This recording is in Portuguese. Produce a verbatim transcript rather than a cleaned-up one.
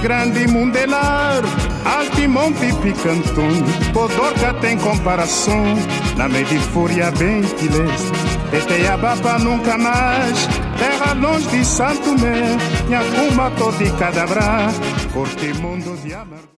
grande mundelar, Altimonte e Picanton, Podorca tem comparação, na meio de fúria bem que leste, Teteiabapa nunca mais, terra longe de Santo Mé, Nhacuma todo de Cadabrá, Corte mundo de amargo.